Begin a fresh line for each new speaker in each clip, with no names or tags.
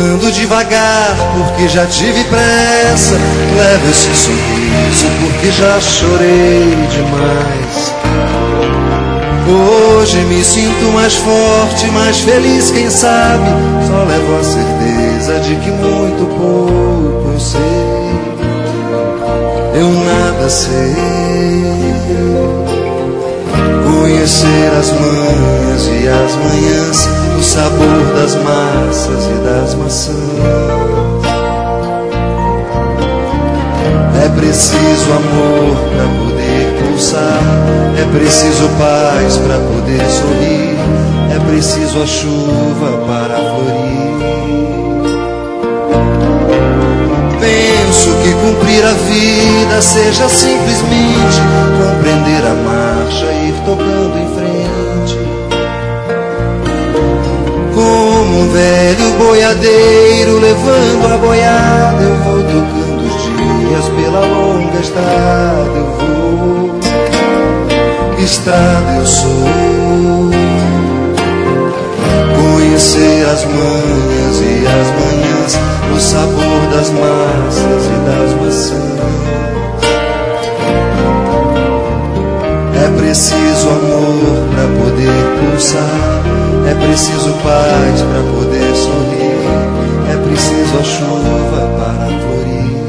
Ando devagar porque já tive pressa, levo esse sorriso porque já chorei demais. Hoje me sinto mais forte, mais feliz, quem sabe só levo a certeza de que muito pouco eu sei. Eu nada sei. Conhecer as manhas e as manhãs, o sabor das massas e das maçãs. É preciso amor para poder pulsar, é preciso paz para poder sorrir, é preciso a chuva para florir. Penso que cumprir a vida seja simplesmente compreender a marcha e ir tocando em frente. Como um velho boiadeiro levando a boiada, eu vou tocando os dias pela longa estrada. Eu vou, estrada eu sou. Conhecer as manhas e as manhãs, o sabor das massas e das maçãs. É preciso amor para poder pulsar, é preciso paz para poder sorrir, é preciso a chuva para florir.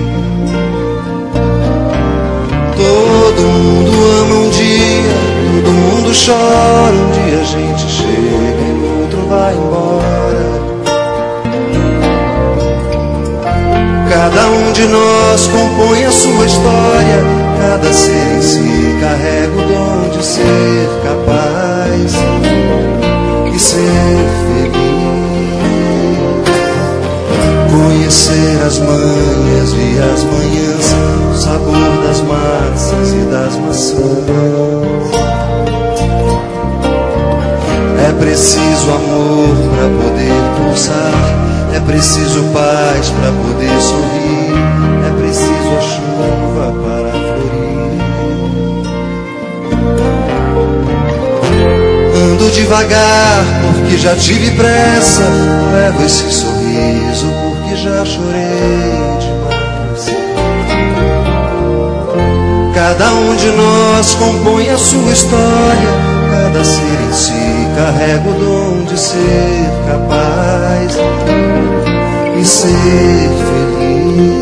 Todo mundo ama um dia, todo mundo chora, um dia a gente chega e o outro vai embora. Cada um de nós compõe a sua história, cada ser em si carrega o dom de ser capaz e ser feliz. Conhecer as manhas e as manhãs, o sabor das massas e das maçãs. É preciso amor para poder pulsar, é preciso paz para poder sorrir, é preciso a chuva para florir. Ando devagar porque já tive pressa, levo esse sorriso porque já chorei demais. Cada um de nós compõe a sua história, cada ser em si carrega o dom de ser capaz e ser feliz.